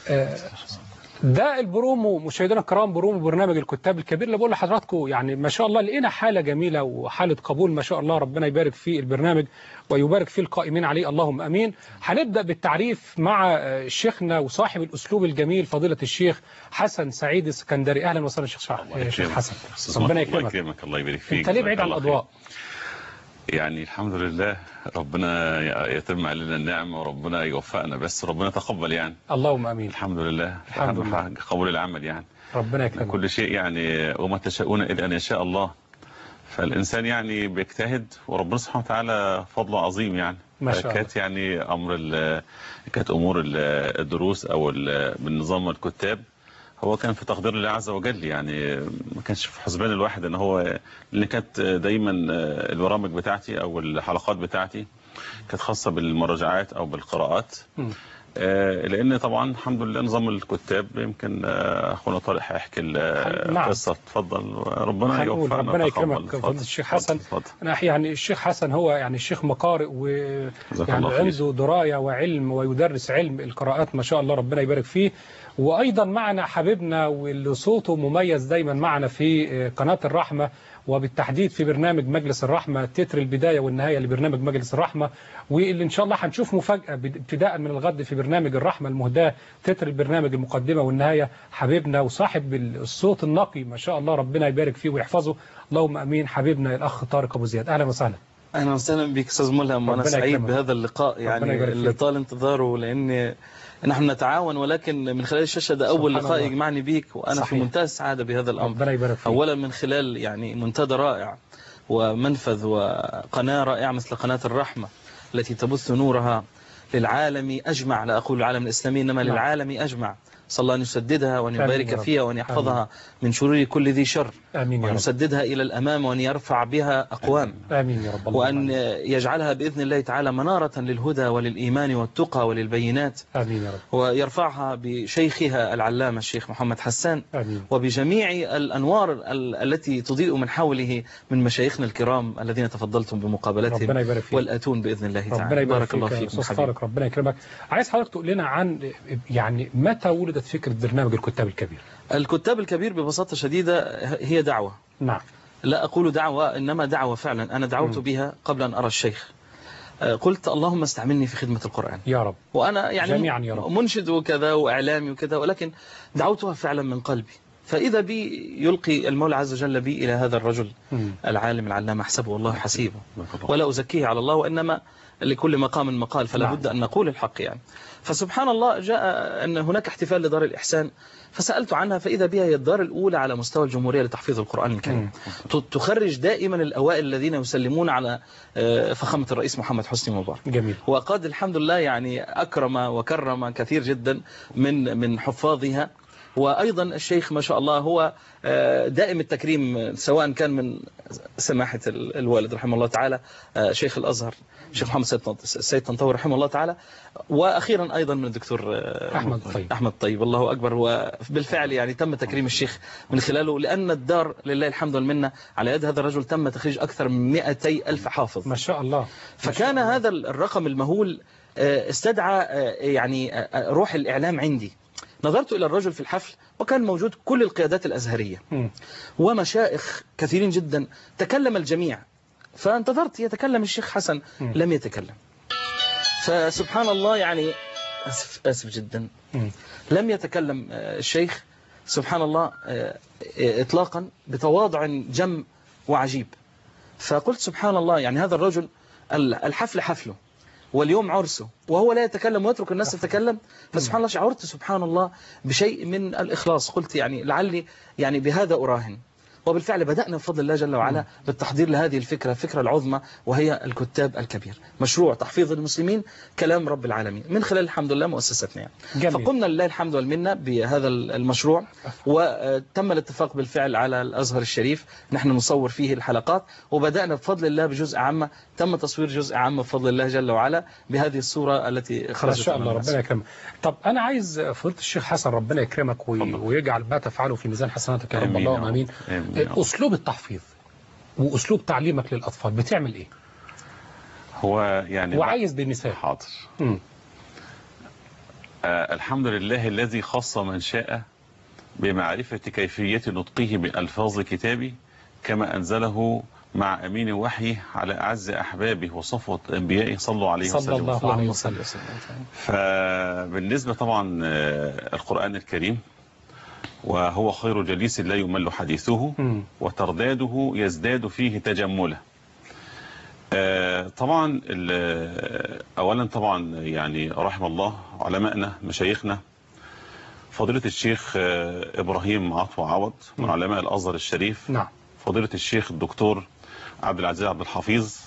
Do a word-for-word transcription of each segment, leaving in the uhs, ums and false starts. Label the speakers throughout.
Speaker 1: ده البرومو مشاهدينا الكرام، برومو برنامج الكتاب الكبير اللي بقول لحضراتكم يعني ما شاء الله لقينا حالة جميلة وحالة قبول ما شاء الله. ربنا يبارك في البرنامج ويبارك في القائمين عليه اللهم امين. هنبدا بالتعريف مع شيخنا وصاحب الاسلوب الجميل فضيلة الشيخ حسن سعيد السكندري. احلا وسهلا شيخ شيخ حسن.
Speaker 2: ربنا يكرمك. الله يبارك فيك.
Speaker 1: انت ليه بعيد عن الاضواء؟
Speaker 2: يعني الحمد لله ربنا يتم علينا النعمة وربنا يوفقنا، بس ربنا يتقبل يعني.
Speaker 1: اللهم امين.
Speaker 2: الحمد لله.
Speaker 1: الحمد لله.
Speaker 2: قبول العمل يعني.
Speaker 1: ربنا يكرمك.
Speaker 2: كل شيء يعني وما تشاءون الا ان يشاء الله. فالانسان يعني بيجتهد وربنا سبحانه وتعالى فضله عظيم يعني.
Speaker 1: ما شاء الله.
Speaker 2: كانت يعني امر كانت امور الدروس او بالنظام الكتاب هو كان في تقدير الله عز وجل يعني، ما كانش في حسبان الواحد ان هو، اللي كانت دايما البرامج بتاعتي او الحلقات بتاعتي كانت خاصة بالمراجعات او بالقراءات. م. لان طبعا الحمد لله نظام الكتاب يمكن اخونا طارق هيحكي القصه. اتفضل. ربنا يوفقنا.
Speaker 1: ربنا يكرمك فضيلة الشيخ حسن. انا يعني الشيخ حسن هو يعني الشيخ مقارئ ويعني عنده درايه وعلم ويدرس علم القراءات ما شاء الله ربنا يبارك فيه. وايضا معنا حبيبنا واللي صوته مميز دايما معنا في قناه الرحمه وبالتحديد في برنامج مجلس الرحمة، تتر البداية والنهاية لبرنامج مجلس الرحمة، واللي إن شاء الله هنشوف مفاجأة ابتداء من الغد في برنامج الرحمة المهداة، تتر البرنامج المقدمة والنهاية، حبيبنا وصاحب الصوت النقي ما شاء الله ربنا يبارك فيه ويحفظه اللهم أمين، حبيبنا الأخ طارق أبو زياد. أهلا وسهلا.
Speaker 3: أهلا وسهلا بك أستاذ ملهم، وأنا سعيد بهذا اللقاء يعني اللي طال انتظاره، لأن نحن نتعاون ولكن من خلال الشاشة ده أول لقاء يجمعني بيك، وأنا صحيح. في منتهى السعادة بهذا الأمر.
Speaker 1: ربنا يبارك فيك.
Speaker 3: أولا من خلال يعني منتدى رائع ومنفذ وقناة رائعة مثل قناة الرحمة التي تبث نورها للعالم أجمع، لا أقول العالم الإسلامي إنما نعم. للعالم أجمع. صلى الله أن يسددها وأن يبارك فيها وأن يحفظها آمين. من شرور كل ذي شر،
Speaker 1: آمين
Speaker 3: وأن يسددها إلى الأمام وأن يرفع بها أقوام،
Speaker 1: آمين يا رب.
Speaker 3: وأن يجعلها بإذن الله تعالى منارة للهدى وللإيمان والتقى وللبينات،
Speaker 1: آمين يا رب.
Speaker 3: ويرفعها بشيخها العلامة الشيخ محمد حسان
Speaker 1: آمين.
Speaker 3: وبجميع الأنوار التي تضيء من حوله من مشايخنا الكرام الذين تفضلتم بمقابلتهم والأتون بإذن الله تعالى.
Speaker 1: بارك الله فيك طارق. ربنا يكرمك. عايز حضرتك تقول لنا عن يعني متى ولدت فكرة برنامج الكتاب الكبير؟
Speaker 3: الكتاب الكبير ببساطة شديدة هي دعوة.
Speaker 1: نعم.
Speaker 3: لا أقول دعوة إنما دعوة فعلا. أنا دعوت م. بها قبل أن أرى الشيخ. قلت اللهم استعملني في خدمة القرآن
Speaker 1: يا رب.
Speaker 3: وأنا يعني
Speaker 1: جميعا يا رب.
Speaker 3: منشد وكذا وإعلامي وكذا، ولكن دعوتها فعلا من قلبي. فإذا بي يلقي المولى عز وجل بي إلى هذا الرجل م. العالم العلامة أحسبه الله حسيبه ولا أزكيه على الله، وإنما لكل مقام مقال، فلا بد أن نقول الحق يعني. فسبحان الله جاء أن هناك احتفال لدار الإحسان، فسألت عنها فإذا بها هي الدار الأولى على مستوى الجمهورية لتحفيظ القرآن الكريم، تخرج دائما الأوائل الذين يسلمون على فخامة الرئيس محمد حسني مبارك.
Speaker 1: جميل.
Speaker 3: وقد الحمد لله يعني أكرم وكرم كثير جدا من من حفاظها، وأيضا الشيخ ما شاء الله هو دائم التكريم، سواء كان من سماحة الوالد رحمه الله تعالى شيخ الأزهر الشيخ محمد السيد طنطاوي رحمه الله تعالى، وأخيرا أيضا من الدكتور
Speaker 1: أحمد طيب.
Speaker 3: أحمد طيب الله أكبر. وبالفعل يعني تم تكريم الشيخ من خلاله، لأن الدار لله الحمد والمنة على يد هذا الرجل تم تخريج أكثر من مئتي ألف حافظ
Speaker 1: ما شاء الله.
Speaker 3: فكان هذا الرقم المهول استدعى يعني روح الإعلام عندي. نظرت إلى الرجل في الحفل وكان موجود كل القيادات الأزهرية م. ومشائخ كثيرين جدا، تكلم الجميع، فانتظرت يتكلم الشيخ حسن م. لم يتكلم. فسبحان الله يعني أسف, أسف جدا م. لم يتكلم الشيخ سبحان الله إطلاقا، بتواضع جم وعجيب. فقلت سبحان الله يعني هذا الرجل الحفل حفله واليوم عرسه وهو لا يتكلم ويترك الناس تتكلم. فسبحان الله شعرت سبحان الله بشيء من الإخلاص، قلت يعني لعلي يعني بهذا أراهن. وبالفعل بدأنا بفضل الله جل وعلا بالتحضير لهذه الفكرة، الفكرة العظمى، وهي الكتاب الكبير، مشروع تحفيظ المسلمين كلام رب العالمين من خلال الحمد لله مؤسستنا يعني.
Speaker 1: جميل.
Speaker 3: فقمنا لله الحمد والمنة بهذا المشروع، وتم الاتفاق بالفعل على الأزهر الشريف نحن نصور فيه الحلقات، وبدأنا بفضل الله بجزء عامة، تم تصوير جزء عامة بفضل الله جل وعلا بهذه الصورة التي خرجت.
Speaker 1: ما شاء الله ربنا يكرمك. طب أنا عايز فضيلة الشيخ حسن ربنا يكرمك ويجعل ما تفعله في ميزان حسناتك يا رب اللهم آمين. أسلوب التحفيظ وأسلوب تعليمك للأطفال بتعمل إيه؟
Speaker 2: هو يعني
Speaker 1: وعايز بمثال.
Speaker 2: حاضر.
Speaker 1: م.
Speaker 2: آه الحمد لله الذي خص من شاء بمعرفة كيفية نطقه بألفاظ كتابه كما أنزله مع أمين وحيه على أعز أحبابه وصفوة أنبيائه صلوا عليه
Speaker 1: صلى الله عليه وسلم.
Speaker 2: فبالنسبة طبعا القرآن الكريم وهو خير جليس لا يمل حديثه وترداده يزداد فيه تجملا. طبعا أولا طبعا يعني رحم الله علماءنا مشايخنا فضيلة الشيخ إبراهيم عطوة عوض من علماء الأزهر الشريف.
Speaker 1: نعم.
Speaker 2: فضيلة الشيخ الدكتور عبد العزيز عبد الحفيظ.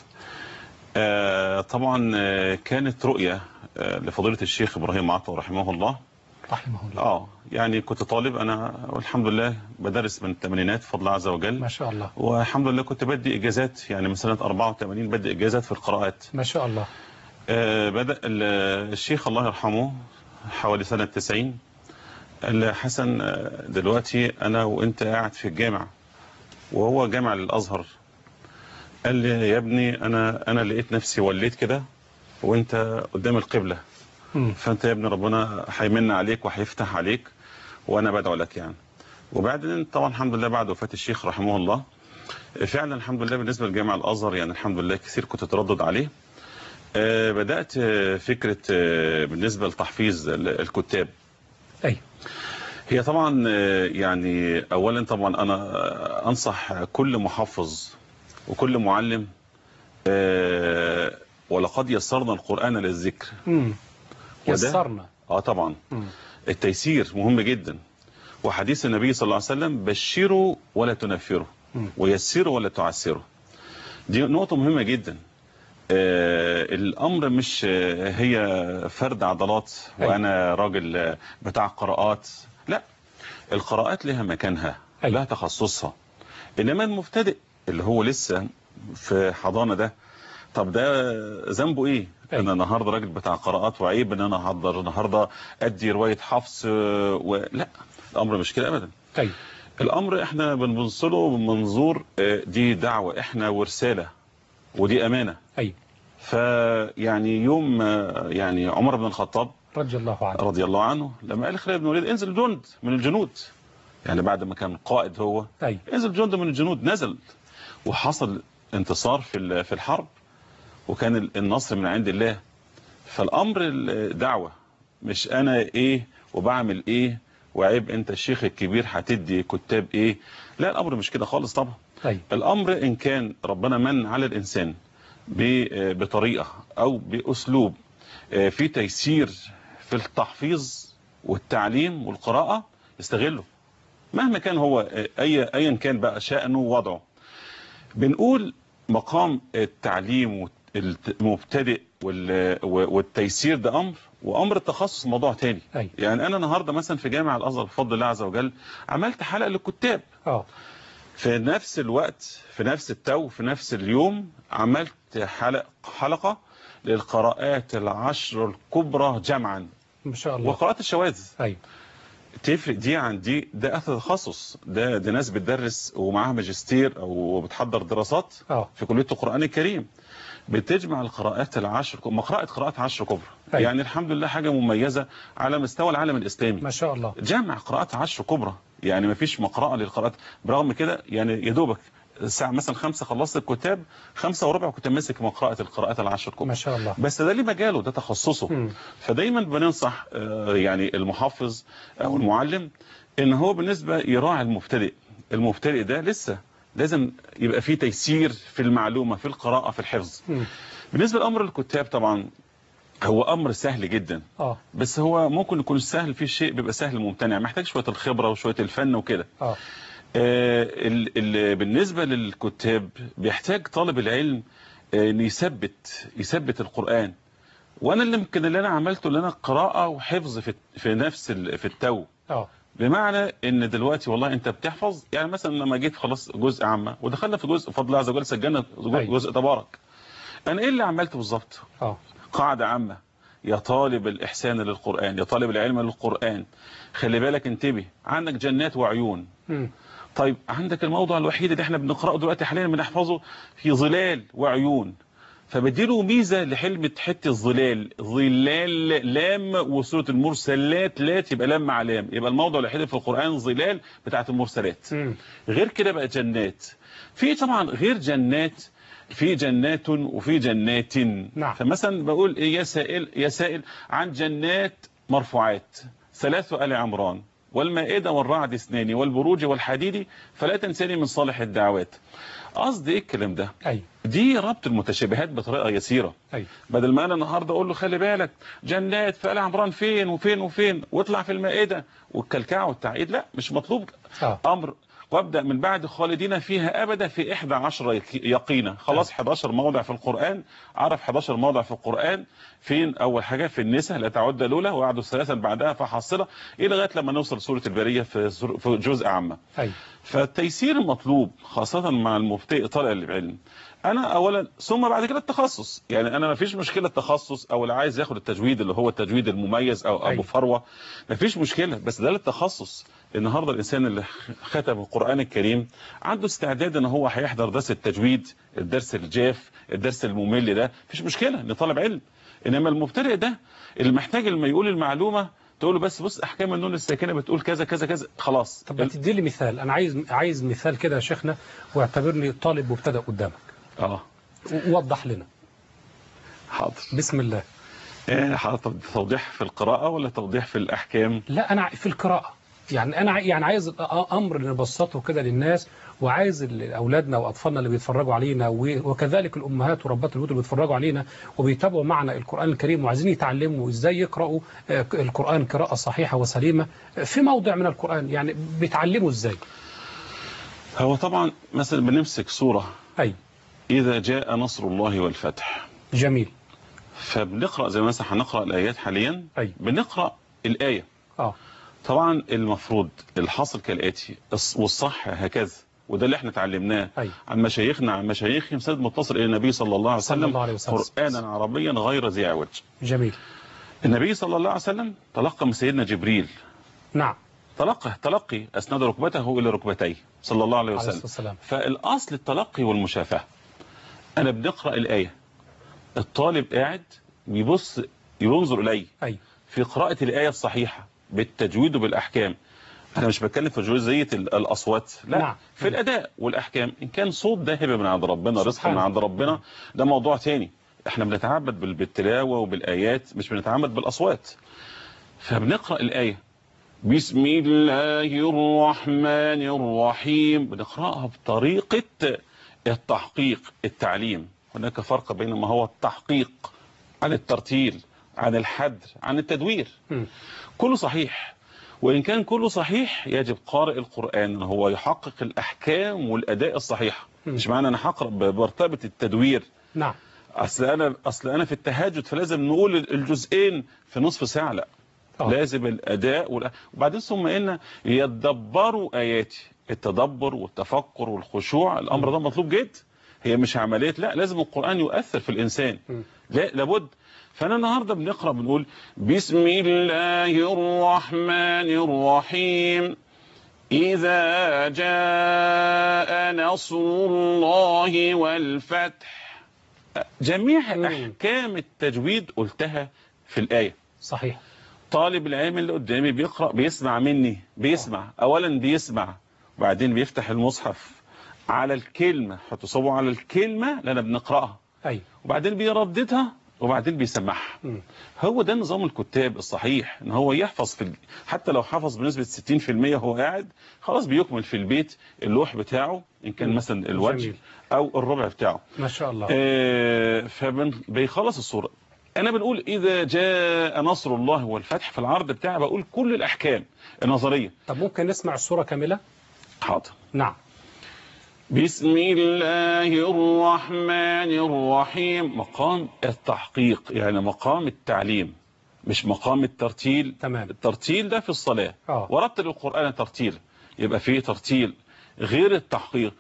Speaker 2: طبعا كانت رؤية لفضيلة الشيخ إبراهيم عطوة رحمه الله
Speaker 1: رحمه الله.
Speaker 2: اه يعني كنت طالب انا والحمد لله بدرس من الثمانينات بفضل الله عز وجل
Speaker 1: ما شاء الله.
Speaker 2: والحمد لله كنت بدي اجازات يعني من سنه أربعة وثمانين بدي اجازات في القراءات
Speaker 1: ما شاء الله.
Speaker 2: آه بدا الشيخ الله يرحمه حوالي سنه تسعين قال لي حسن دلوقتي انا وانت قاعد في الجامع وهو جامع الازهر. قال لي يا ابني انا انا لقيت نفسي وليت كده وانت قدام القبله فانت يا ابن ربنا هيمن عليك وهيفتح عليك وانا بدعو لك يعني. وبعدين طبعا الحمد لله بعد وفاه الشيخ رحمه الله فعلا الحمد لله بالنسبه لجامع الازهر يعني الحمد لله كثير كنت اتردد عليه. آه بدات فكره آه بالنسبه لتحفيظ الكتاب.
Speaker 1: اي
Speaker 2: هي طبعا آه يعني اولا طبعا انا انصح كل محفظ وكل معلم آه ولقد يسرنا القران للذكر.
Speaker 1: امم يسرنا.
Speaker 2: اه طبعا.
Speaker 1: مم.
Speaker 2: التيسير مهم جدا وحديث النبي صلى الله عليه وسلم بشروا ولا تنفروا ويسروا ولا تعسروا. دي نقطة مهمة جدا. آه الأمر مش آه هي فرد عضلات وأنا راجل بتاع قراءات، لا، القراءات لها مكانها لها تخصصها. إنما المبتدئ اللي هو لسه في حضانة ده طب ده ذنبه ايه؟ انا النهارده راجل بتاع قراءات وعيب ان انا احضر النهارده ادي روايه حفص و... لا الامر مش كده ابدا.
Speaker 1: طيب
Speaker 2: الامر احنا بنبص له من منظور دي دعوه احنا ورساله ودي امانه.
Speaker 1: ايوه.
Speaker 2: فيعني يوم يعني عمر بن الخطاب
Speaker 1: رضي الله عنه
Speaker 2: رضي الله عنه لما قال خالد بن الوليد انزل جند من الجنود يعني بعد ما كان قائد هو
Speaker 1: أيوة.
Speaker 2: انزل جند من الجنود نزل وحصل انتصار في في الحرب وكان النصر من عند الله. فالامر دعوه مش انا ايه وبعمل ايه وعيب انت الشيخ الكبير هتدي كتاب ايه. لا الامر مش كده خالص طبعا.
Speaker 1: أيوة.
Speaker 2: الامر ان كان ربنا من على الانسان بطريقه او باسلوب في تيسير في التحفيظ والتعليم والقراءه يستغله مهما كان هو اي ايا كان بقى شأنه ووضعه. بنقول مقام التعليم المبتدئ والتيسير ده امر وامر التخصص موضوع تاني.
Speaker 1: أي.
Speaker 2: يعني انا النهارده مثلا في جامع الازهر بفضل الله عز وجل عملت حلقه للكتاب.
Speaker 1: اه
Speaker 2: في نفس الوقت في نفس التو في نفس اليوم عملت حلقه حلقه للقراءات العشر الكبرى جمعا
Speaker 1: ما شاء الله
Speaker 2: وقراءات الشواذ.
Speaker 1: ايوه.
Speaker 2: تفرق دي عن دي ده اخر تخصص ده ده ناس بتدرس ومعاها ماجستير او بتحضر دراسات
Speaker 1: أوه.
Speaker 2: في كليه القران الكريم بتجمع القراءات العشر مقرأة قراءات عشر كبرى.
Speaker 1: أيوة.
Speaker 2: يعني الحمد لله حاجه مميزه على مستوى العالم الاسلامي
Speaker 1: ما شاء الله.
Speaker 2: جمع قراءات عشر كبرى يعني ما فيش مقرأة للقراءات برغم كده يعني يا دوبك الساعه مثلا خمسة خلصت الكتاب خمسة وربع كنت ماسك مقرأة القراءات العشر كبرى
Speaker 1: ما شاء الله.
Speaker 2: بس ده ليه مجاله ده تخصصه. م. فدايما بننصح يعني المحفظ او المعلم ان هو بالنسبه يراعي المبتدئ. المبتدئ ده لسه لازم يبقى فيه تيسير في المعلومه في القراءه في الحفظ. م. بالنسبه لامر الكتاب طبعا هو امر سهل جدا.
Speaker 1: اه
Speaker 2: بس هو ممكن يكون سهل فيه شيء بيبقى سهل ممتنع محتاج شويه الخبره وشويه الفن وكده.
Speaker 1: اه
Speaker 2: ال ال بالنسبه للكتاب بيحتاج طالب العلم ان يثبت يثبت القران. وانا اللي يمكن اللي انا عملته اللي انا قراءه وحفظ في في نفس في التو.
Speaker 1: اه
Speaker 2: بمعنى ان دلوقتي والله انت بتحفظ يعني مثلا لما جيت خلاص جزء عامه ودخلنا في جزء بفضل الله عز وجل سجلنا جزء تبارك. انا ايه اللي عملته بالظبط؟
Speaker 1: اه
Speaker 2: قاعده عامه يا طالب الاحسان للقران يا طالب العلم للقران خلي بالك انتبه عندك جنات وعيون. م. طيب عندك الموضوع الوحيد اللي احنا بنقراه دلوقتي حاليا بنحفظه في ظلال وعيون. فبديله ميزه لحلمه حته الظلال، ظلال لام، وسوره المرسلات لات يبقى لام مع لام، يبقى الموضع الوحيد في القران ظلال بتاعه المرسلات. م. غير كده بقى جنات. في طبعا غير جنات في جنات وفي جنات.
Speaker 1: نعم.
Speaker 2: فمثلا بقول إيه يا سائل يا سائل عن جنات مرفوعات ثلاث آل عمران والمائدة والرعد اثنان والبروج والحديد فلا تنساني من صالح الدعوات. قصدي ايه الكلام ده؟
Speaker 1: أي.
Speaker 2: دي ربط المتشابهات بطريقه يسيره.
Speaker 1: أي.
Speaker 2: بدل ما انا النهارده اقول له خلي بالك جنات في آل عمران فين وفين وفين واطلع في المائده والكلكعه والتعقيد، لا مش مطلوب. آه. امر وابدا من بعد خالدين فيها ابدا في إحدى عشرة يقينا. خلاص أحد عشر موضع في القران، عرف أحد عشر موضع في القران فين. اول حاجه في النساء لا تعد الاولى وعدوا ثلاثا بعدها فحصله الى لغايه لما نوصل سوره البريه في في جزء عامه.
Speaker 1: أي.
Speaker 2: فالتيسير مطلوب خاصه مع المبتدئ طالع العلم. انا اولا ثم بعد كده التخصص، يعني انا ما فيش مشكله التخصص او اللي عايز ياخد التجويد اللي هو التجويد المميز او ابو فروه ما فيش مشكله، بس ده للتخصص. النهارده الانسان اللي ختم القران الكريم عنده استعداد ان هو هيحضر درس التجويد، الدرس الجاف، الدرس الممل، ده مفيش مشكله ان طالب علم. انما المبتدئ ده اللي محتاج لما يقول المعلومه تقول له بس بص احكام النون الساكنه بتقول كذا كذا كذا خلاص.
Speaker 1: طب تدي لي مثال، انا عايز عايز مثال كده يا شيخنا واعتبرني طالب مبتدئ قدامك.
Speaker 2: اه
Speaker 1: ووضح لنا.
Speaker 2: حاضر.
Speaker 1: بسم الله.
Speaker 2: ايه حاضر. توضيح في القراءه ولا توضيح في الاحكام؟
Speaker 1: لا انا في القراءه، يعني انا يعني عايز امر نبسطه كده للناس، وعايز اولادنا واطفالنا اللي بيتفرجوا علينا وكذلك الامهات وربات البيوت اللي بيتفرجوا علينا وبيتابعوا معنا القران الكريم وعايزين يتعلموا ازاي يقراوا القران قراءه صحيحه وسليمه في موضع من القران، يعني بيتعلموا ازاي؟
Speaker 2: هو طبعا مثلا بنمسك سوره
Speaker 1: اي
Speaker 2: اذا جاء نصر الله والفتح.
Speaker 1: جميل.
Speaker 2: فبنقرا زي مثلا هنقرا الايات حاليا.
Speaker 1: أي.
Speaker 2: بنقرا الايه.
Speaker 1: اه
Speaker 2: طبعا المفروض الحاصل كالاتي والصح هكذا، وده اللي احنا اتعلمناه عن مشايخنا عن مشايخهم سند متصل الى النبي صلى الله عليه وسلم,
Speaker 1: الله عليه وسلم.
Speaker 2: قرانا عربيا غير ذي عوج.
Speaker 1: جميل.
Speaker 2: النبي صلى الله عليه وسلم تلقى من سيدنا جبريل.
Speaker 1: نعم.
Speaker 2: تلقى تلقي اسند ركبته الى ركبتيه صلى الله عليه وسلم.
Speaker 1: عليه
Speaker 2: فالاصل التلقي والمشافهه. انا بنقرا الايه، الطالب قاعد بيبص ينظر الي
Speaker 1: أي.
Speaker 2: في قراءه الايه الصحيحه بالتجويد وبالاحكام. انا مش بتكلم في جزئيه الاصوات، لا. نعم. في الاداء والاحكام. ان كان صوت ده هبه من عند ربنا، رزق من عند ربنا، ده موضوع تاني. احنا بنتعبد بالتلاوه وبالايات، مش بنتعبد بالاصوات. فبنقرا الايه بسم الله الرحمن الرحيم، بنقراها بطريقه التحقيق التعليم. هناك فرق بين ما هو التحقيق عن الترتيل عن الحدر عن التدوير. م. كله صحيح، وإن كان كله صحيح يجب قارئ القرآن أن هو يحقق الأحكام والأداء الصحيح. م. مش معنى أنا هقرأ بمرتبة التدوير.
Speaker 1: نعم.
Speaker 2: أصل أنا أصل أنا في التهجد فلازم نقول الجزئين في نصف ساعة، لا. أوه. لازم الأداء والأ... وبعدين ثم إن يتدبروا آياتي. التدبر والتفكر والخشوع الأمر م. ده مطلوب جدا. هي مش عملية، لا، لازم القرآن يؤثر في الإنسان. م. لا لابد. فأنا النهاردة بنقرأ بنقول بسم الله الرحمن الرحيم إذا جاء نصر الله والفتح. جميع أحكام التجويد قلتها في الآية.
Speaker 1: صحيح. طالب
Speaker 2: العلم اللي قدامي بيقرأ بيسمع مني، بيسمع أولا بيسمع وبعدين بيفتح المصحف على الكلمة، حط صبعه على الكلمة اللي أنا بنقرأها.
Speaker 1: أي.
Speaker 2: وبعدين بيرددها وبعدين بيسمعها. هو ده نظام الكتاب الصحيح، ان هو يحفظ في حتى لو حفظ بنسبة ستين في المية هو قاعد خلاص بيكمل في البيت اللوح بتاعه ان كان مثلا الوجه جميل. او الربع بتاعه
Speaker 1: ما شاء الله.
Speaker 2: آه فبيخلص الصورة. انا بنقول اذا جاء نصر الله والفتح في العرض بتاعي بقول كل الاحكام النظرية.
Speaker 1: طب ممكن نسمع الصورة كاملة؟
Speaker 2: حاضر.
Speaker 1: نعم.
Speaker 2: بسم الله الرحمن الرحيم. مقام التحقيق يعني مقام التعليم مش مقام الترتيل.
Speaker 1: تمام.
Speaker 2: الترتيل ده في الصلاة.
Speaker 1: أوه.
Speaker 2: ورتل القرآن ترتيل، يبقى فيه ترتيل غير التحقيق.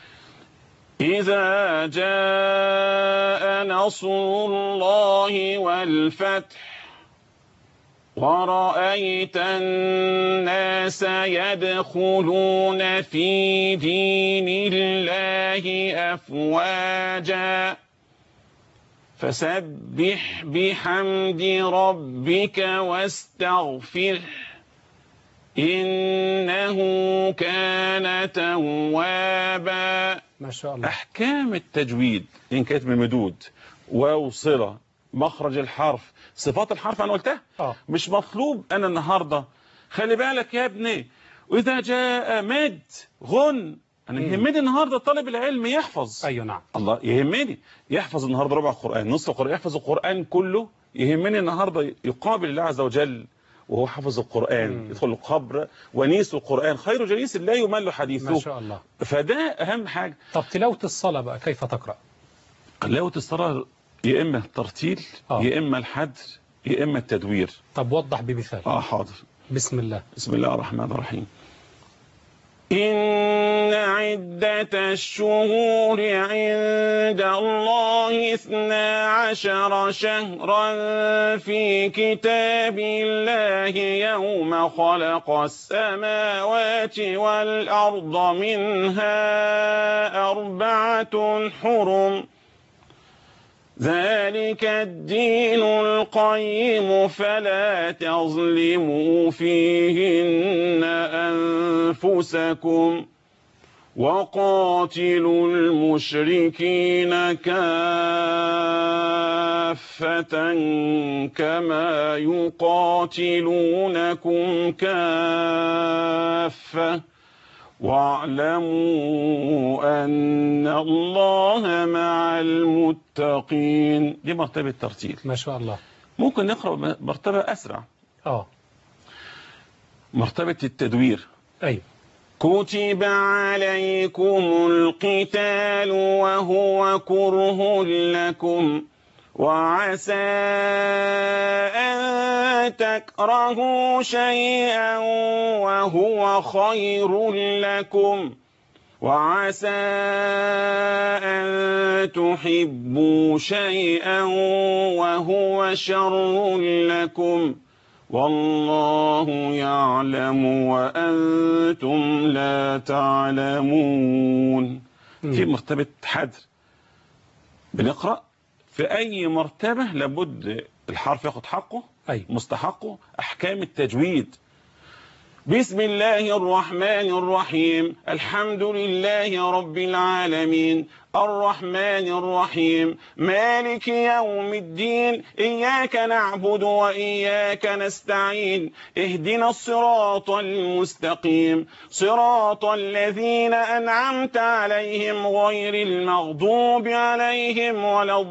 Speaker 2: إذا جاء نصر الله والفتح ورأيت الناس يدخلون في دين الله أفواجا فسبح بحمد ربك واستغفره إنه كان توابا.
Speaker 1: ما شاء الله.
Speaker 2: أحكام التجويد إن كانت بمدود وصلة مخرج الحرف صفات الحرف أنا قلتها.
Speaker 1: أوه.
Speaker 2: مش مطلوب أنا النهاردة خلي بالك يا ابني وإذا جاء مد غن أنا يهمني النهاردة طالب العلم يحفظ.
Speaker 1: أيوة نعم.
Speaker 2: الله يهمني يحفظ النهاردة ربع القرآن نصف القرآن يحفظ القرآن كله. يهمني النهاردة يقابل الله عز وجل وهو حفظ القرآن. مم. يدخل القبر ونيس القرآن خير جليس لا يمل حديثه.
Speaker 1: ما شاء الله.
Speaker 2: فده أهم حاجة.
Speaker 1: طب تلاوة الصلاة بقى كيف تقرأ؟
Speaker 2: تلاوة الصلاة يا إما الترتيل أوه. يا إما الحدر يا إما التدوير.
Speaker 1: طب وضح بمثال.
Speaker 2: آه حاضر.
Speaker 1: بسم الله.
Speaker 2: بسم الله الرحمن الرحيم. إن عدة الشهور عند الله اثنا عشر شهرا في كتاب الله يوم خلق السماوات والأرض منها أربعة حرم ذلك الدين القيم فلا تظلموا فيهن أنفسكم وقاتلوا المشركين كافة كما يقاتلونكم كافة واعلموا أن الله مع المتقين. دي مرتبة ترتيل.
Speaker 1: ما شاء الله.
Speaker 2: ممكن نقرأ مرتبة أسرع.
Speaker 1: اه
Speaker 2: مرتبة التدوير.
Speaker 1: أيوة.
Speaker 2: كتب عليكم القتال وهو كره لكم وعسى أن تكرهوا شيئا وهو خير لكم وعسى أن تحبوا شيئا وهو شر لكم والله يعلم وأنتم لا تعلمون. في مرتبة حدر بنقرأ في أي مرتبة لابد الحرف ياخد حقه.
Speaker 1: أي.
Speaker 2: مستحقه. أحكام التجويد. بسم الله الرحمن الرحيم الحمد لله رب العالمين الرحمن الرحيم مالك يوم الدين إياك نعبد وإياك نستعين اهدنا الصراط المستقيم صراط الذين أنعمت عليهم غير المغضوب عليهم ولا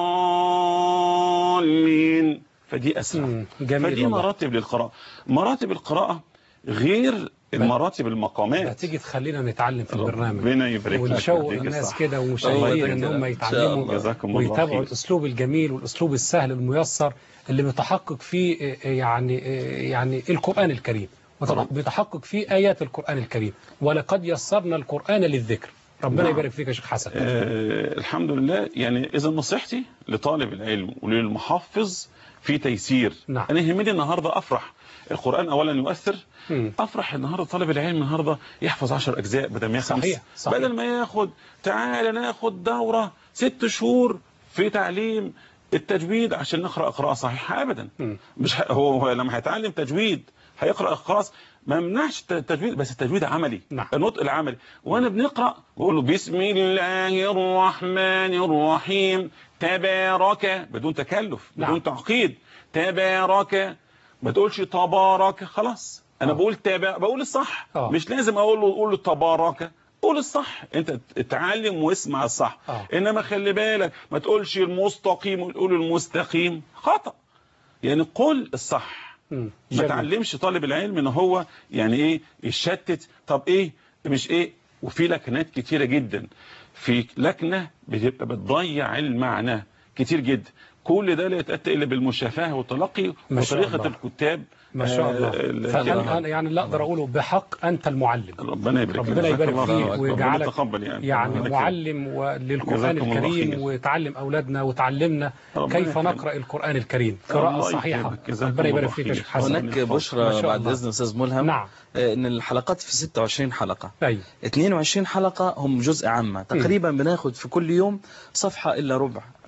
Speaker 2: الضالين. فدي أسرع. فدي مراتب للقراءة. مراتب القراءة غير المراتب المقامات.
Speaker 1: هتيجي تخلينا نتعلم في البرنامج.
Speaker 2: ربنا يبارك لك
Speaker 1: ونشوق الناس كده ومشاهدين ان هم يتعلموا ويتابعوا الاسلوب الجميل والاسلوب السهل الميسر اللي بيتحقق فيه يعني يعني القرآن الكريم وبيتحقق فيه آيات القرآن الكريم ولقد يسرنا القرآن للذكر. ربنا نعم. يبارك فيك يا شيخ حسن.
Speaker 2: آه الحمد لله. يعني إذا نصيحتي لطالب العلم وللمحفظ في تيسير.
Speaker 1: نعم.
Speaker 2: أنا يهمني النهاردة أفرح. القرآن أولا يؤثر. م. أفرح النهاردة طالب العلم النهاردة يحفظ عشر أجزاء بدل ما ياخد
Speaker 1: صحيح. صحيح.
Speaker 2: بدل ما ياخد تعال ناخد دورة ست شهور في تعليم التجويد عشان نقرأ قراءة صحيحة أبدا. م. مش ه... هو, هو لما هيتعلم تجويد هيقرأ خلاص ما منعش التجويد بس التجويد عملي.
Speaker 1: نعم.
Speaker 2: النطق العملي. وأنا بنقرأ بقول له بسم الله الرحمن الرحيم تبارك بدون تكلف بدون نعم. تعقيد. تبارك ما تقولش تبارك خلاص انا أوه. بقول تبا بقول الصح. أوه. مش لازم اقول له قول له تبارك قول الصح. انت اتعلم واسمع الصح. أوه. انما خلي بالك ما تقولش المستقيم وتقول المستقيم خطأ. يعني قول الصح. ما تعلمش طالب العلم ان هو يعني ايه يشتت. طب ايه مش ايه. وفي لكنات كتيرة جدا. في لكنة بتبقى بتضيع المعنى كتير جدا. كل ده لا يتأتى إلا بالمشافهة والتلقي وطريقة الكتاب.
Speaker 1: ما شاء الله. فأنا يعني لا أقدر أقوله بحق أنت المعلم.
Speaker 2: ربنا يبارك
Speaker 1: ربنا يبارك فيك ويجعلك
Speaker 2: يعني,
Speaker 1: يعني معلم للقرآن الكريم وتعلم أولادنا وتعلمنا كيف نقرأ القرآن الكريم قراءة صحيحة. ربنا يبارك فيك يا شيخ حسن.
Speaker 3: هناك بشرى بعد إذن أستاذ ملهم.
Speaker 1: نعم.
Speaker 3: إن الحلقات في ستة وعشرين حلقة.
Speaker 1: أيوة.
Speaker 3: اثنين وعشرين حلقة هم جزء عامة تقريبا بناخد في كل يوم صفحة إلا ربع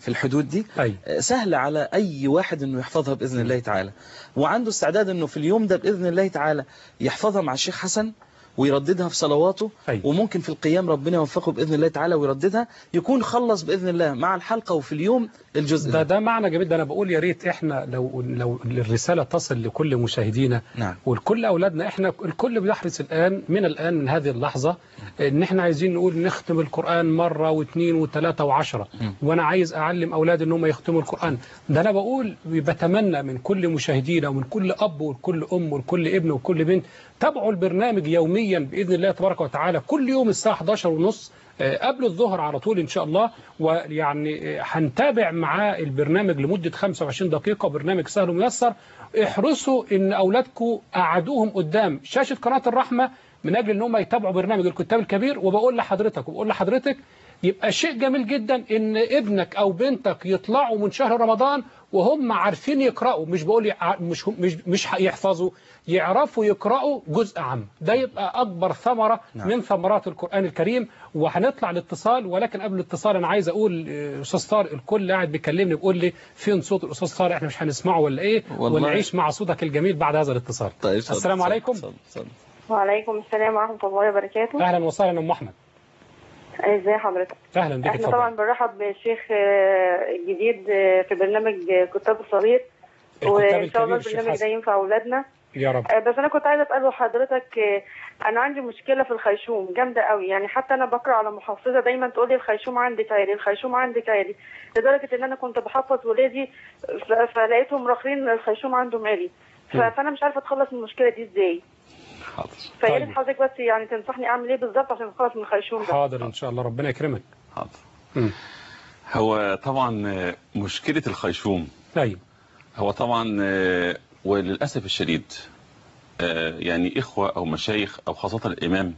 Speaker 3: في الحدود دي
Speaker 1: أي.
Speaker 3: سهل على أي واحد أنه يحفظها بإذن الله تعالى، وعنده استعداد أنه في اليوم ده بإذن الله تعالى يحفظها مع الشيخ حسن ويرددها في صلواته. أي. وممكن في القيام ربنا يوفقه بإذن الله تعالى ويرددها، يكون خلص بإذن الله مع الحلقة وفي اليوم الجزء
Speaker 1: ده. ده معنى جميل. ده أنا بقول يا ريت إحنا لو لو الرسالة تصل لكل مشاهدينا. نعم. ولكل أولادنا. إحنا الكل بيحرص الآن من الآن من هذه اللحظة إن إحنا عايزين نقول نختم القرآن مرة واثنين وثلاثة وعشرة، وأنا عايز أعلم أولادي إن هم يختموا القرآن. ده أنا بقول بتمنى من كل مشاهدينا ومن كل أب وكل أم وكل ابن وكل بنت تابعوا البرنامج يوميا بإذن الله تبارك وتعالى، كل يوم الساعة إحدى عشر ونص قبل الظهر على طول إن شاء الله. ويعني هنتابع معاه البرنامج لمدة خمسة وعشرين دقيقة، برنامج سهل وميسر. احرصوا إن أولادكم قعدوهم قدام شاشة قناة الرحمة من أجل أن هم يتابعوا برنامج الكتاب الكبير. وبقول لحضرتك وبقول لحضرتك يبقى شيء جميل جدا إن ابنك أو بنتك يطلعوا من شهر رمضان وهم عارفين يقرأوا، مش بقول مش مش مش يحفظوا، يعرفوا يقرأوا جزء عام. ده يبقى أكبر ثمرة نعم. من ثمرات القرآن الكريم. وهنطلع الاتصال، ولكن قبل الاتصال أنا عايز أقول أستاذ طارق، الكل قاعد بيكلمني بيقول لي فين صوت الأستاذ طارق، احنا مش هنسمعه ولا إيه؟ ونعيش مع صوتك الجميل بعد هذا الاتصال.
Speaker 3: طيب.
Speaker 1: السلام صد عليكم.
Speaker 3: صد صد.
Speaker 4: وعليكم السلام ورحمة الله وبركاته.
Speaker 1: أهلا وسهلا أم محمد.
Speaker 4: ازي حضرتك؟
Speaker 1: اهلا بك.
Speaker 4: احنا طبعا بنرحب بالشيخ الجديد في برنامج كتاب الصغير، وان شاء الله البرنامج ده ينفع اولادنا
Speaker 1: يا رب.
Speaker 4: بس انا كنت عايزه اساله حضرتك، انا عندي مشكله في الخيشوم جامده قوي، يعني حتى انا بقرا على محفظه دايما تقول لي الخيشوم عندك عالي، الخيشوم عندك عالي، لدرجه ان انا كنت بحفظ ولادي فلقيتهم راخرين الخيشوم عندهم عالي، فانا مش عارفه اتخلص من المشكله دي ازاي.
Speaker 2: حاضر.
Speaker 4: فيا ريت حضرتك بس يعني تنصحني اعمل ايه بالظبط عشان اخلص من الخيشوم ده.
Speaker 1: حاضر ان شاء الله، ربنا يكرمك.
Speaker 2: حاضر. م. هو طبعا مشكله الخيشوم
Speaker 1: ايوه
Speaker 2: هو طبعا وللاسف الشديد يعني اخوه او مشايخ او خاصه الامام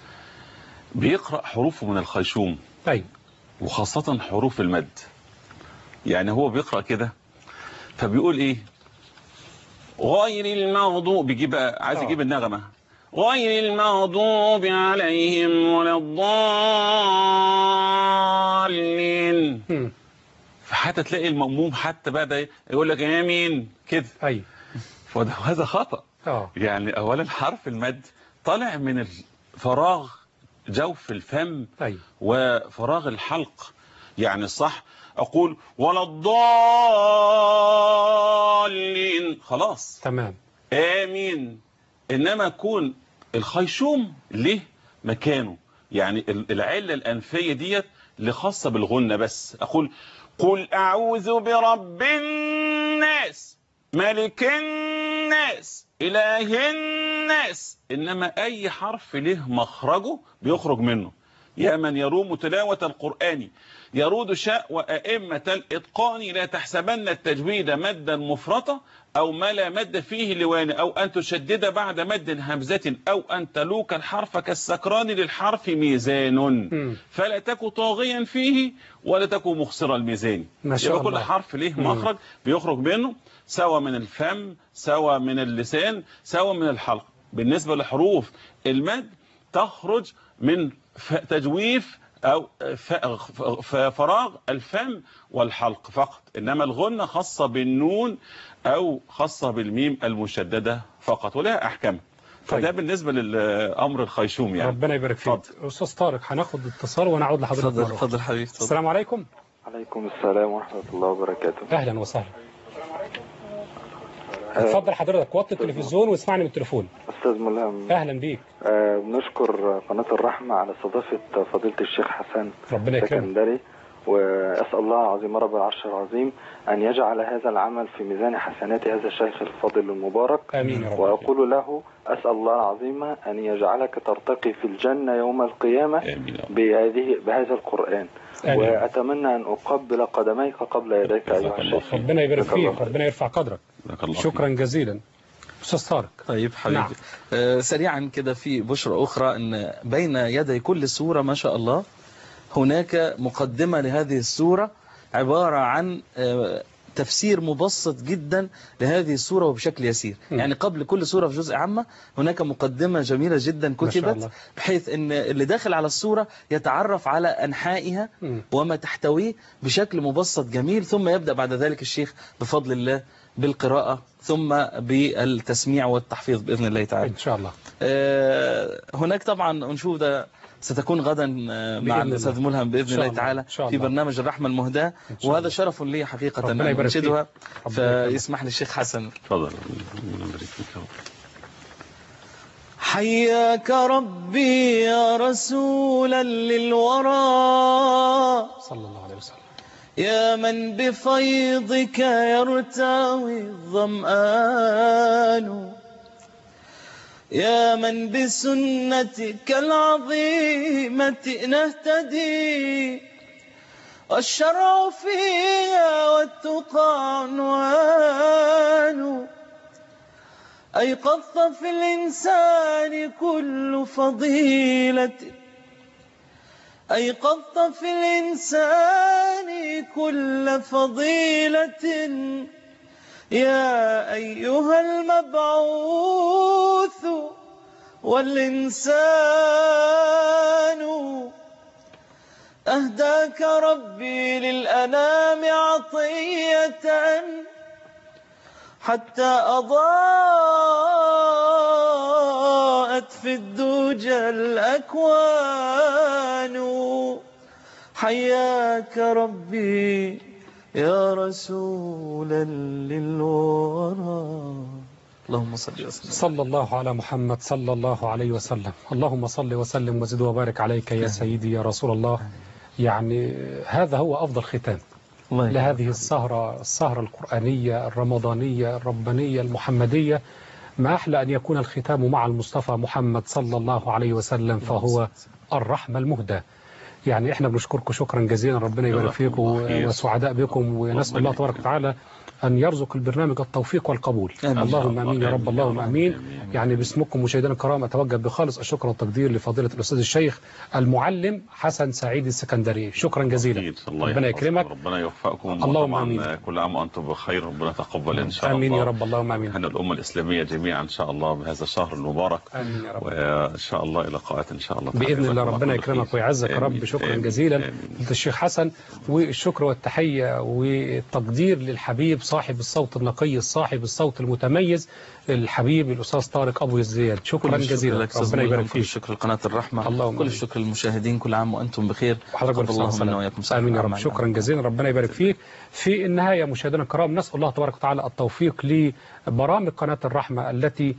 Speaker 2: بيقرا حروفه من الخيشوم.
Speaker 1: ايوه
Speaker 2: وخاصه حروف المد. يعني هو بيقرا كده فبيقول ايه؟ غير المغضوب، بيجيب عايز يجيب النغمه، غير المغضوب عليهم ولا الضالين. فحتى تلاقي المأموم حتى بقى يقول لك امين كده.
Speaker 1: ايوه
Speaker 2: وهذا خطأ.
Speaker 1: اه
Speaker 2: يعني اولا حرف المد طالع من الفراغ جوف الفم.
Speaker 1: ايوه
Speaker 2: وفراغ الحلق. يعني الصح اقول ولا الضالين خلاص
Speaker 1: تمام
Speaker 2: امين. انما يكون الخيشوم له مكانه، يعني العله الانفيه ديت لخاصه بالغنه بس. اقول قل اعوذ برب الناس ملك الناس اله الناس. انما اي حرف له مخرجه بيخرج منه. يا من يروم تلاوه القران يرود شاء وأئمة الإتقان لا تحسبن التجويد مدا مفرطا أو ما لا مد فيه لوان أو أن تشدد بعد مد همزة أو أن تلوك الحرف كالسكران للحرف ميزان م. فلا تكو طاغيا فيه ولا تكو مخسر الميزان.
Speaker 1: ما شاء
Speaker 2: يبقى
Speaker 1: الله.
Speaker 2: كل حرف ليه مخرج بيخرج منه، سواء من الفم سواء من اللسان سواء من الحلق. بالنسبة لحروف المد تخرج من تجويف أو فراغ الفم والحلق فقط. إنما الغنة خاصة بالنون أو خاصة بالميم المشددة فقط ولها أحكام. فده طيب. بالنسبة للأمر الخيشوم يعني.
Speaker 1: ربنا يبارك فيك. أستاذ طارق هناخد اتصال ونعود لحضرتك.
Speaker 3: اتفضل اتفضل حبيبي.
Speaker 1: السلام عليكم.
Speaker 5: عليكم السلام ورحمة الله وبركاته.
Speaker 1: أهلا وسهلا. اتفضل حضرتك، وطي التلفزيون واسمعني من التليفون.
Speaker 5: أستاذ ملهم
Speaker 1: أهلا بيك.
Speaker 5: آه بنشكر قناة الرحمة على استضافة فضيلة الشيخ حسن
Speaker 1: ربنا
Speaker 5: السكندري، وأسأل الله العظيم رب العرش العظيم أن يجعل هذا العمل في ميزان حسنات هذا الشيخ الفاضل المبارك.
Speaker 1: آمين يا رب.
Speaker 5: وأقول له أسأل الله العظيم أن يجعلك ترتقي في الجنة يوم القيامة بهذه بهذا القرآن. آمين. وأتمنى أن أقبل قدميك قبل يديك أيها الشيخ.
Speaker 1: ربنا يبارك فيك، ربنا يرفع قدرك. شكرا جزيلا. أستاذ طارق.
Speaker 3: طيب حبيبي. نعم. آه سريعا كده في بشرى أخرى أن بين يدي كل سورة ما شاء الله هناك مقدمة لهذه السورة عبارة عن آه تفسير مبسط جدا لهذه السورة وبشكل يسير. م. يعني قبل كل سورة في جزء عامة هناك مقدمة جميلة جدا كتبت بحيث أن اللي داخل على السورة يتعرف على أنحائها م. وما تحتويه بشكل مبسط جميل، ثم يبدأ بعد ذلك الشيخ بفضل الله بالقراءة ثم بالتسميع والتحفيظ بإذن الله تعالى
Speaker 1: إن شاء الله.
Speaker 3: هناك طبعا نشوف ده ستكون غدا مع الأستاذ ملهم بإذن الله تعالى في برنامج الرحمة المهداة، وهذا شرف لي حقيقة أن أنشدها، فيسمح لي الشيخ حسن.
Speaker 2: تفضل.
Speaker 3: حياك ربي يا رسولا للورى
Speaker 1: صلى الله عليه وسلم،
Speaker 3: يا من بفيضك يرتوي الظمآن، يا من بسنتك العظيمة نهتدي، والشرع فيها والتقى عنوان، أيقظت في الإنسان كل فضيلة، أيقظت في الإنسان كل فضيلة، يا أيها المبعوث والإنسان، أهداك ربي للأنام عطية حتى أضاءت في الدجى الأكوان، حياك ربي يا رسولا للورى. اللهم صل وسلم.
Speaker 1: صلى الله على محمد صلى الله عليه وسلم. اللهم صل وسلم وزد وبارك عليك يا سيدي يا رسول الله. يعني هذا هو أفضل ختام لهذه السهرة السهرة القرآنية الرمضانية الربانية المحمدية. ما أحلى أن يكون الختام مع المصطفى محمد صلى الله عليه وسلم، فهو الرحمة المهدى. يعني احنا بنشكركم شكرا جزيلا، ربنا يبارك فيكم وسعداء بكم، ونسأل الله تبارك وتعالى أن يرزق البرنامج التوفيق والقبول. اللهم آمين يا رب، اللهم آمين. يعني باسمكم مشاهدينا الكرام أتوجه بخالص الشكر والتقدير لفضيلة الأستاذ الشيخ المعلم حسن سعيد السكندري، شكرا جزيلا.
Speaker 2: ربنا يكرمك، ربنا يوفقكم،
Speaker 1: اللهم آمين.
Speaker 2: كل عام وأنتم بخير، ربنا تقبل إن شاء الله.
Speaker 1: آمين يا رب، اللهم آمين.
Speaker 2: نحن الأمة الإسلامية جميعا إن شاء الله بهذا الشهر المبارك.
Speaker 1: آمين يا رب.
Speaker 2: وإن شاء الله لقاءات إن شاء الله
Speaker 1: بإذن الله. ربنا يكرمك ويعزك يا رب. شكرا جزيلا للشيخ حسن، والشكر والتحية والتقدير للحبيب صاحب الصوت النقي صاحب الصوت المتميز الحبيب الأستاذ طارق أبو الزياد. شكرا جزيلا، ربنا يبارك فيك.
Speaker 3: كل الشكر لقناة الرحمة،
Speaker 1: اللهم
Speaker 3: كل الشكر للمشاهدين، كل عام وأنتم بخير،
Speaker 1: وحضرتك
Speaker 3: اللهم منا وإياكم.
Speaker 1: آمين يا رب. شكرا جزيلا، ربنا يبارك فيك. في النهاية مشاهدينا الكرام نسأل الله تبارك وتعالى التوفيق لبرامج قناة الرحمة التي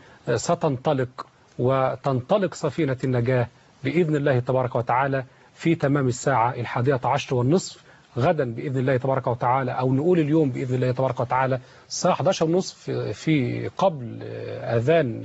Speaker 1: ستنطلق وتنطلق سفينة النجاة بإذن الله تبارك وتعالى في تمام الساعة الحادية عشر والنصف غدا بإذن الله تبارك وتعالى، أو نقول اليوم بإذن الله تبارك وتعالى الساعة إحدى عشر ونصف في قبل أذان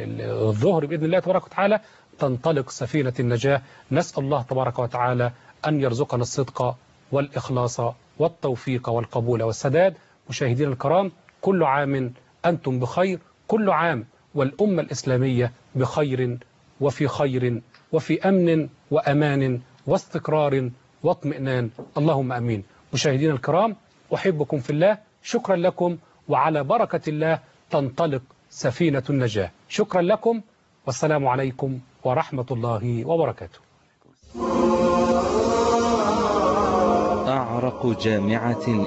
Speaker 1: الظهر بإذن الله تبارك وتعالى تنطلق سفينة النجاة. نسأل الله تبارك وتعالى أن يرزقنا الصدق والإخلاص والتوفيق والقبول والسداد. مشاهدينا الكرام، كل عام أنتم بخير، كل عام والأمة الإسلامية بخير وفي خير وفي أمن وأمان واستقرار واطمئنان، اللهم أمين. مشاهدينا الكرام، أحبكم في الله، شكرا لكم، وعلى بركة الله تنطلق سفينة النجاة. شكرا لكم، والسلام عليكم ورحمة الله وبركاته.
Speaker 3: أعرق جامعة